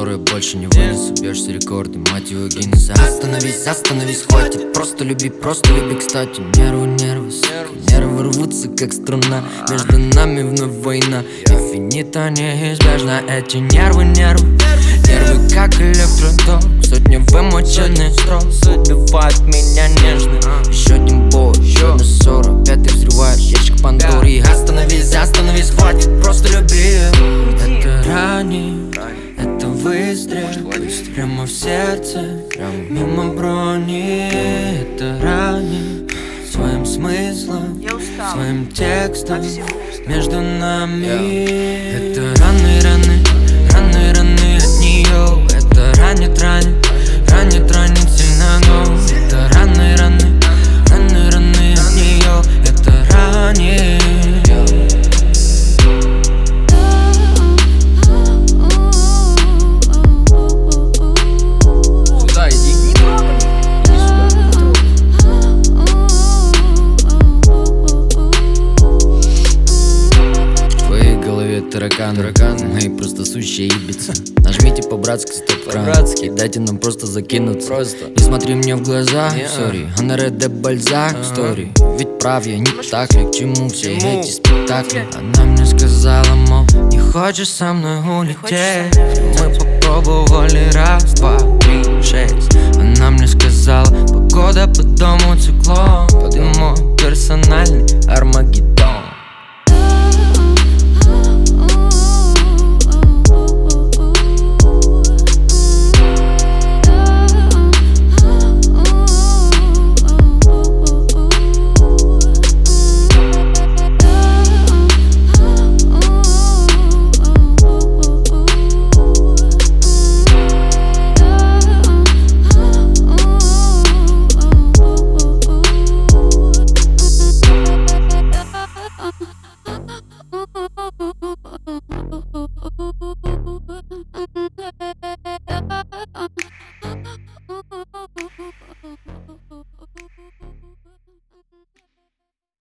которую больше не вынесу. Бьешься рекорды, мать его, Гиннесса. Остановись, остановись, хватит. Просто люби, кстати. Нервы, сука, нервы рвутся, как струна. Между нами вновь война, и финита неизбежна. Эти нервы, как электроток. Сотни вымоченных строк убивают меня нежно. Еще один бой, еще одна ссора. Опять ты взрываешь ящик Пандоры. Остановись, хватит, просто люби. Это ранит, это выстрел прямо в сердце, мимо брони. Это ранит своим смыслом, своим текстом между нами. Это раны от нее. Это ранит сильно, но это раны от нее. Это ранит. Сюда иди. В твоей голове тараканы, мои просто сущие ибицы. Нажмите по-братски стоп-кран и дайте нам просто закинуться. Не смотри мне в глаза, сори, Анареде Бальзак стори. Ведь прав я, не так ли, к чему все эти спектакли? Она мне сказала, мол, не хочешь со мной улететь? Мы попробовали раз, два, три, шесть. Она мне сказала, погода по дому циклон. Ты мой персональный Армагеддон.